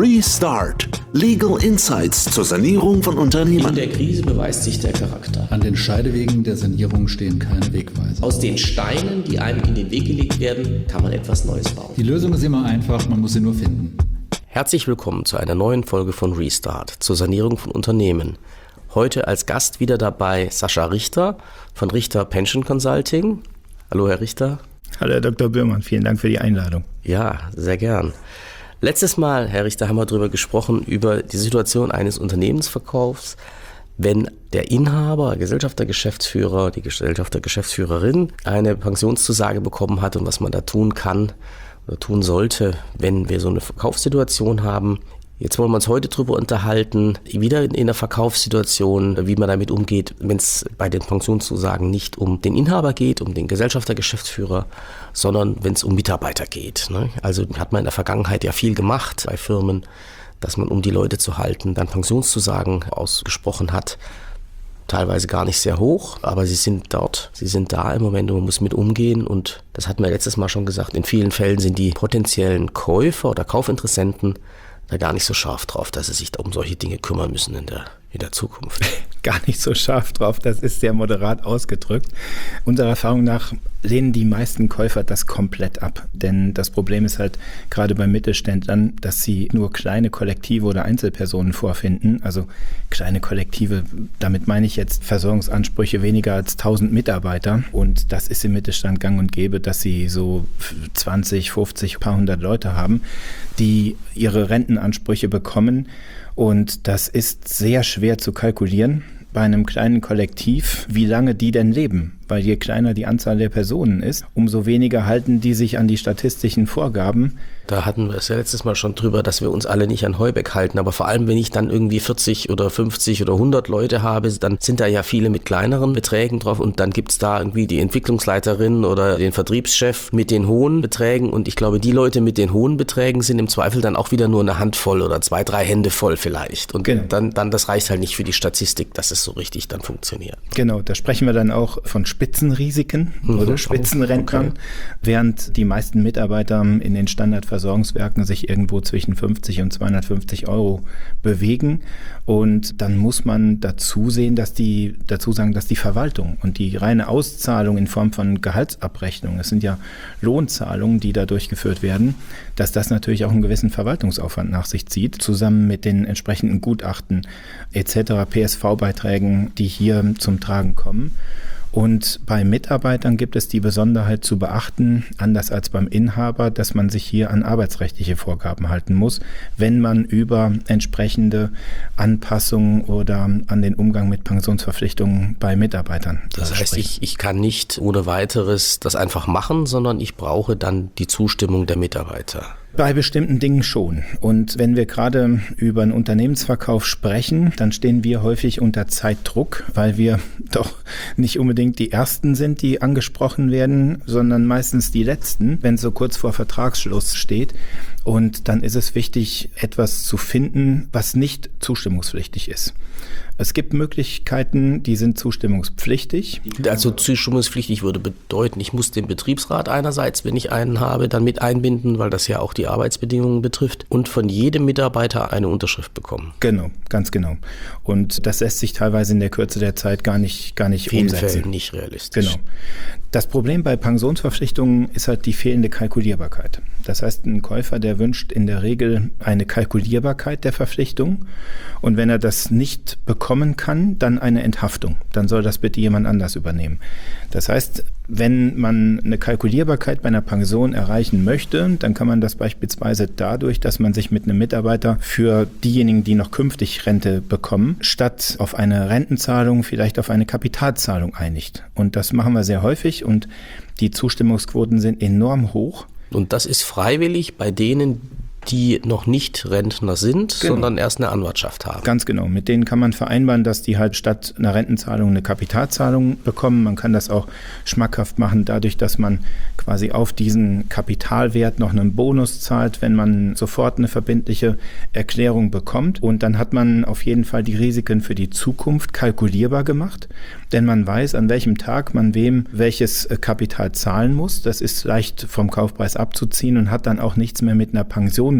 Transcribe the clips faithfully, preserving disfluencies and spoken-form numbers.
Restart. Legal Insights zur Sanierung von Unternehmen. In der Krise beweist sich der Charakter. An den Scheidewegen der Sanierung stehen keine Wegweiser. Aus den Steinen, die einem in den Weg gelegt werden, kann man etwas Neues bauen. Die Lösung ist immer einfach, man muss sie nur finden. Herzlich willkommen zu einer neuen Folge von Restart zur Sanierung von Unternehmen. Heute als Gast wieder dabei Sascha Richter von Richter Pension Consulting. Hallo Herr Richter. Hallo Herr Doktor Bührmann, vielen Dank für die Einladung. Ja, sehr gern. Letztes Mal, Herr Richter, haben wir darüber gesprochen, über die Situation eines Unternehmensverkaufs, wenn der Inhaber, Gesellschafter, Geschäftsführer, die Gesellschafter, Geschäftsführerin eine Pensionszusage bekommen hat und was man da tun kann oder tun sollte, wenn wir so eine Verkaufssituation haben. Jetzt wollen wir uns heute darüber unterhalten, wieder in einer Verkaufssituation, wie man damit umgeht, wenn es bei den Pensionszusagen nicht um den Inhaber geht, um den Gesellschafter, Geschäftsführer, sondern wenn es um Mitarbeiter geht. Also hat man in der Vergangenheit ja viel gemacht bei Firmen, dass man, um die Leute zu halten, dann Pensionszusagen ausgesprochen hat. Teilweise gar nicht sehr hoch, aber sie sind dort, sie sind da im Moment und man muss mit umgehen. Und das hatten wir letztes Mal schon gesagt, in vielen Fällen sind die potenziellen Käufer oder Kaufinteressenten da gar nicht so scharf drauf, dass sie sich da um solche Dinge kümmern müssen in der, in der Zukunft. Gar nicht so scharf drauf, das ist sehr moderat ausgedrückt. Unserer Erfahrung nach lehnen die meisten Käufer das komplett ab. Denn das Problem ist halt gerade bei Mittelständlern, dass sie nur kleine Kollektive oder Einzelpersonen vorfinden. Also kleine Kollektive, damit meine ich jetzt Versorgungsansprüche weniger als tausend Mitarbeiter. Und das ist im Mittelstand gang und gäbe, dass sie so zwanzig, fünfzig, ein paar hundert Leute haben, die ihre Rentenansprüche bekommen. Und das ist sehr schwer zu kalkulieren bei einem kleinen Kollektiv, wie lange die denn leben. Weil je kleiner die Anzahl der Personen ist, umso weniger halten die sich an die statistischen Vorgaben. Da hatten wir es ja letztes Mal schon drüber, dass wir uns alle nicht an Heubeck halten. Aber vor allem, wenn ich dann irgendwie vierzig oder fünfzig oder hundert Leute habe, dann sind da ja viele mit kleineren Beträgen drauf. Und dann gibt's da irgendwie die Entwicklungsleiterin oder den Vertriebschef mit den hohen Beträgen. Und ich glaube, die Leute mit den hohen Beträgen sind im Zweifel dann auch wieder nur eine Handvoll oder zwei, drei Hände voll vielleicht. Und genau. dann, dann das reicht halt nicht für die Statistik, dass es so richtig dann funktioniert. Genau, da sprechen wir dann auch von Spitzenrisiken mhm. oder Spitzenrentnern, okay. Während die meisten Mitarbeiter in den Standardversorgungswerken sich irgendwo zwischen fünfzig und zweihundertfünfzig Euro bewegen. Und dann muss man dazu sehen, dass die, dazu sagen, dass die Verwaltung und die reine Auszahlung in Form von Gehaltsabrechnung, es sind ja Lohnzahlungen, die da durchgeführt werden, dass das natürlich auch einen gewissen Verwaltungsaufwand nach sich zieht, zusammen mit den entsprechenden Gutachten et cetera, P S V-Beiträgen, die hier zum Tragen kommen. Und bei Mitarbeitern gibt es die Besonderheit zu beachten, anders als beim Inhaber, dass man sich hier an arbeitsrechtliche Vorgaben halten muss, wenn man über entsprechende Anpassungen oder an den Umgang mit Pensionsverpflichtungen bei Mitarbeitern Das heißt, spricht. ich, ich kann nicht ohne weiteres das einfach machen, sondern ich brauche dann die Zustimmung der Mitarbeiter. Bei bestimmten Dingen schon. Und wenn wir gerade über einen Unternehmensverkauf sprechen, dann stehen wir häufig unter Zeitdruck, weil wir doch nicht unbedingt die Ersten sind, die angesprochen werden, sondern meistens die Letzten, wenn es so kurz vor Vertragsschluss steht. Und dann ist es wichtig, etwas zu finden, was nicht zustimmungspflichtig ist. Es gibt Möglichkeiten, die sind zustimmungspflichtig. Also zustimmungspflichtig würde bedeuten, ich muss den Betriebsrat einerseits, wenn ich einen habe, dann mit einbinden, weil das ja auch die Arbeitsbedingungen betrifft, und von jedem Mitarbeiter eine Unterschrift bekommen. Genau, ganz genau. Und das lässt sich teilweise in der Kürze der Zeit gar nicht, gar nicht Vielen umsetzen. Fällen nicht realistisch. Genau. Das Problem bei Pensionsverpflichtungen ist halt die fehlende Kalkulierbarkeit. Das heißt, ein Käufer, der wünscht in der Regel eine Kalkulierbarkeit der Verpflichtung. Und wenn er das nicht bekommen kann, dann eine Enthaftung. Dann soll das bitte jemand anders übernehmen. Das heißt, wenn man eine Kalkulierbarkeit bei einer Pension erreichen möchte, dann kann man das beispielsweise dadurch, dass man sich mit einem Mitarbeiter für diejenigen, die noch künftig Rente bekommen, statt auf eine Rentenzahlung vielleicht auf eine Kapitalzahlung einigt. Und das machen wir sehr häufig und die Zustimmungsquoten sind enorm hoch. Und das ist freiwillig bei denen, die noch nicht Rentner sind, genau. sondern erst eine Anwartschaft haben. Ganz genau. Mit denen kann man vereinbaren, dass die halt statt einer Rentenzahlung eine Kapitalzahlung bekommen. Man kann das auch schmackhaft machen, dadurch, dass man quasi auf diesen Kapitalwert noch einen Bonus zahlt, wenn man sofort eine verbindliche Erklärung bekommt. Und dann hat man auf jeden Fall die Risiken für die Zukunft kalkulierbar gemacht, denn man weiß, an welchem Tag man wem welches Kapital zahlen muss. Das ist leicht vom Kaufpreis abzuziehen und hat dann auch nichts mehr mit einer Pension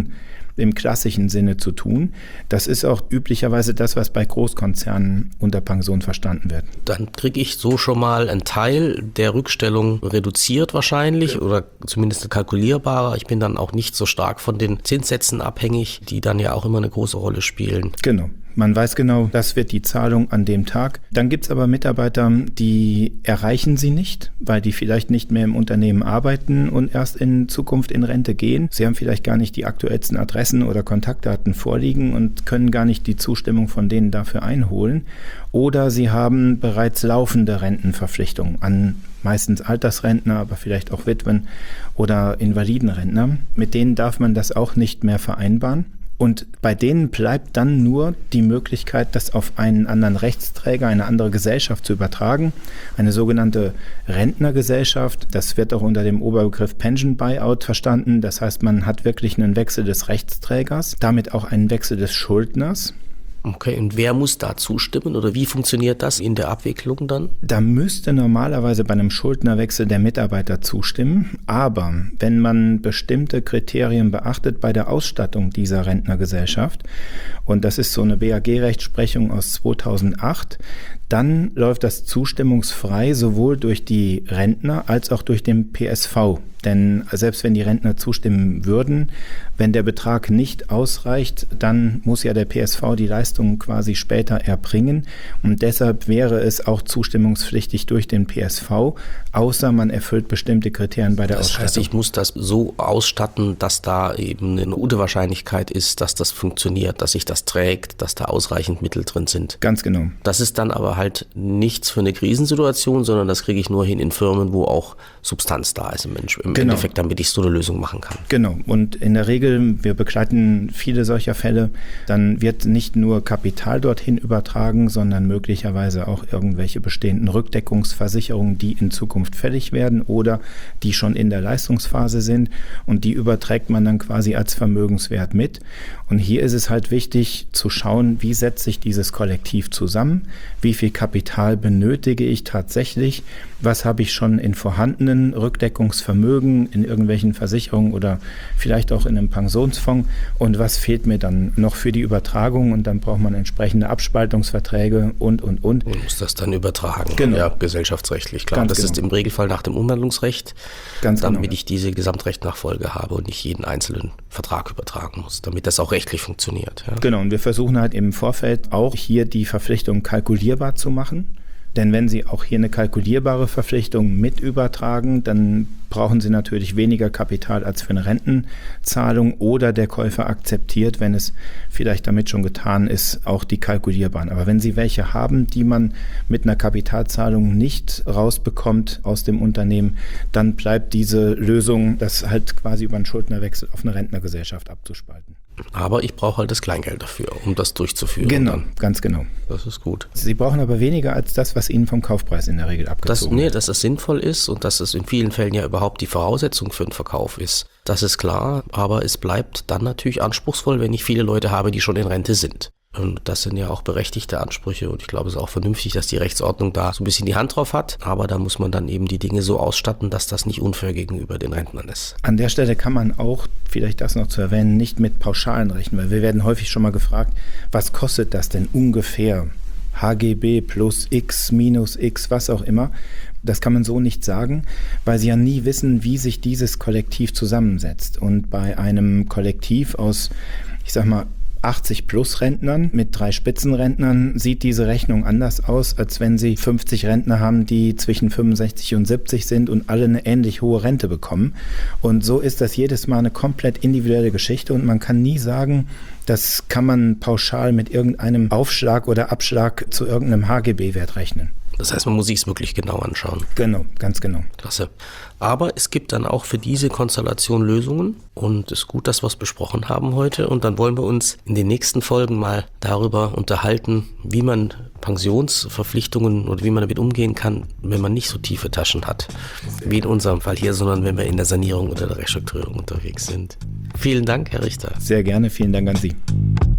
im klassischen Sinne zu tun. Das ist auch üblicherweise das, was bei Großkonzernen unter Pension verstanden wird. Dann kriege ich so schon mal einen Teil der Rückstellung reduziert wahrscheinlich ja. oder zumindest kalkulierbarer. Ich bin dann auch nicht so stark von den Zinssätzen abhängig, die dann ja auch immer eine große Rolle spielen. Genau. Man weiß genau, das wird die Zahlung an dem Tag. Dann gibt es aber Mitarbeiter, die erreichen sie nicht, weil die vielleicht nicht mehr im Unternehmen arbeiten und erst in Zukunft in Rente gehen. Sie haben vielleicht gar nicht die aktuellsten Adressen oder Kontaktdaten vorliegen und können gar nicht die Zustimmung von denen dafür einholen. Oder sie haben bereits laufende Rentenverpflichtungen an meistens Altersrentner, aber vielleicht auch Witwen oder Invalidenrentner. Mit denen darf man das auch nicht mehr vereinbaren. Und bei denen bleibt dann nur die Möglichkeit, das auf einen anderen Rechtsträger, eine andere Gesellschaft zu übertragen. Eine sogenannte Rentnergesellschaft. Das wird auch unter dem Oberbegriff Pension Buyout verstanden. Das heißt, man hat wirklich einen Wechsel des Rechtsträgers, damit auch einen Wechsel des Schuldners. Okay, und wer muss da zustimmen oder wie funktioniert das in der Abwicklung dann? Da müsste normalerweise bei einem Schuldnerwechsel der Mitarbeiter zustimmen, aber wenn man bestimmte Kriterien beachtet bei der Ausstattung dieser Rentnergesellschaft, und das ist so eine B A G-Rechtsprechung aus zweitausendacht, dann läuft das zustimmungsfrei sowohl durch die Rentner als auch durch den P S V. Denn selbst wenn die Rentner zustimmen würden, wenn der Betrag nicht ausreicht, dann muss ja der P S V die Leistung quasi später erbringen. Und deshalb wäre es auch zustimmungspflichtig durch den P S V, außer man erfüllt bestimmte Kriterien bei der das Ausstattung. Das heißt, ich muss das so ausstatten, dass da eben eine gute Wahrscheinlichkeit ist, dass das funktioniert, dass sich das trägt, dass da ausreichend Mittel drin sind. Ganz genau. Das ist dann aber halt nichts für eine Krisensituation, sondern das kriege ich nur hin in Firmen, wo auch Substanz da ist im Mensch. Im Genau. Endeffekt, damit ich so eine Lösung machen kann. Genau. Und in der Regel, wir begleiten viele solcher Fälle, dann wird nicht nur Kapital dorthin übertragen, sondern möglicherweise auch irgendwelche bestehenden Rückdeckungsversicherungen, die in Zukunft fällig werden oder die schon in der Leistungsphase sind. Und die überträgt man dann quasi als Vermögenswert mit. Und hier ist es halt wichtig zu schauen, wie setzt sich dieses Kollektiv zusammen, wie viel Kapital benötige ich tatsächlich, was habe ich schon in vorhandenen Rückdeckungsvermögen, in irgendwelchen Versicherungen oder vielleicht auch in einem Pensionsfonds und was fehlt mir dann noch für die Übertragung, und dann braucht man entsprechende Abspaltungsverträge und, und, und. Und muss das dann übertragen, genau. Ja, gesellschaftsrechtlich, klar. Ganz das genau. ist im Regelfall nach dem Umwandlungsrecht, Ganz damit genau. ich diese Gesamtrechtnachfolge habe und nicht jeden einzelnen Vertrag übertragen muss, damit das auch rechtlich funktioniert. Ja. Genau, und wir versuchen halt im Vorfeld auch hier die Verpflichtung kalkulierbar zu machen. Denn wenn Sie auch hier eine kalkulierbare Verpflichtung mit übertragen, dann brauchen Sie natürlich weniger Kapital als für eine Rentenzahlung, oder der Käufer akzeptiert, wenn es vielleicht damit schon getan ist, auch die kalkulierbaren. Aber wenn Sie welche haben, die man mit einer Kapitalzahlung nicht rausbekommt aus dem Unternehmen, dann bleibt diese Lösung, das halt quasi über einen Schuldnerwechsel auf eine Rentnergesellschaft abzuspalten. Aber ich brauche halt das Kleingeld dafür, um das durchzuführen. Genau, dann. ganz genau. Das ist gut. Sie brauchen aber weniger als das, was Ihnen vom Kaufpreis in der Regel abgezogen das, nee, wird. dass es sinnvoll ist und dass es in vielen Fällen ja überhaupt die Voraussetzung für den Verkauf ist. Das ist klar, aber es bleibt dann natürlich anspruchsvoll, wenn ich viele Leute habe, die schon in Rente sind. Und das sind ja auch berechtigte Ansprüche, und ich glaube, es ist auch vernünftig, dass die Rechtsordnung da so ein bisschen die Hand drauf hat. Aber da muss man dann eben die Dinge so ausstatten, dass das nicht unfair gegenüber den Rentnern ist. An der Stelle kann man auch, vielleicht das noch zu erwähnen, nicht mit Pauschalen rechnen, weil wir werden häufig schon mal gefragt, was kostet das denn ungefähr? H G B plus X minus X, was auch immer. Das kann man so nicht sagen, weil Sie ja nie wissen, wie sich dieses Kollektiv zusammensetzt. Und bei einem Kollektiv aus, ich sag mal, achtzig plus Rentnern mit drei Spitzenrentnern sieht diese Rechnung anders aus, als wenn Sie fünfzig Rentner haben, die zwischen fünfundsechzig und siebzig sind und alle eine ähnlich hohe Rente bekommen. Und so ist das jedes Mal eine komplett individuelle Geschichte, und man kann nie sagen, das kann man pauschal mit irgendeinem Aufschlag oder Abschlag zu irgendeinem H G B-Wert rechnen. Das heißt, man muss sich es wirklich genau anschauen. Genau, ganz genau. Klasse. Aber es gibt dann auch für diese Konstellation Lösungen, und es ist gut, dass wir es besprochen haben heute, und dann wollen wir uns in den nächsten Folgen mal darüber unterhalten, wie man Pensionsverpflichtungen oder wie man damit umgehen kann, wenn man nicht so tiefe Taschen hat, wie in unserem Fall hier, sondern wenn wir in der Sanierung oder der Restrukturierung unterwegs sind. Vielen Dank, Herr Richter. Sehr gerne, vielen Dank an Sie.